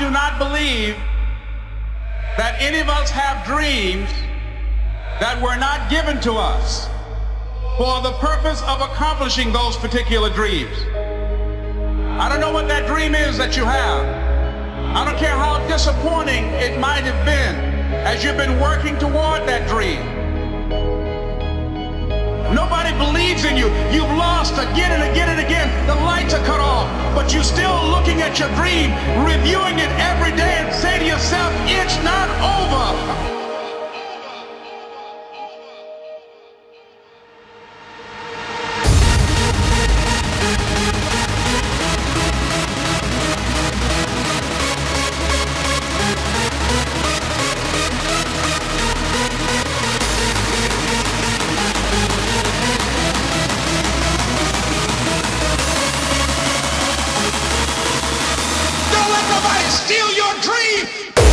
do not believe that any of us have dreams that were not given to us for the purpose of accomplishing those particular dreams. I don't know what that dream is that you have. I don't care how disappointing it might have been as you've been working toward that dream. Nobody believes in you. You've lost again and again and again. The lights are cut off, but you're still looking at your dream, reviewing it every day and say to yourself, it's not over. Steal your dream!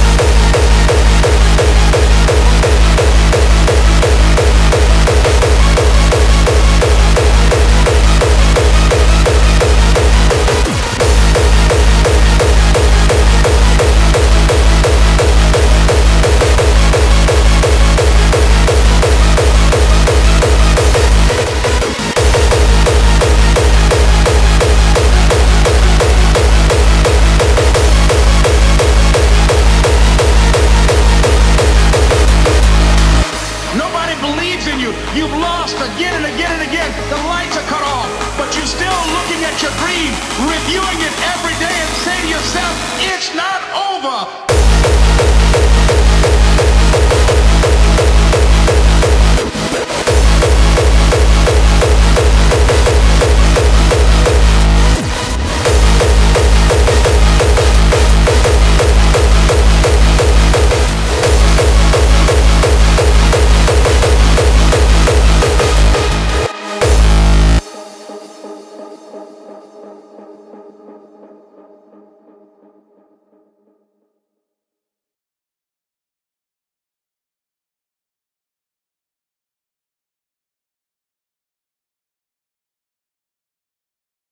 You've lost again and again and again. The lights are cut off, but you're still looking at your dream, reviewing it every day and say to yourself, it's not over.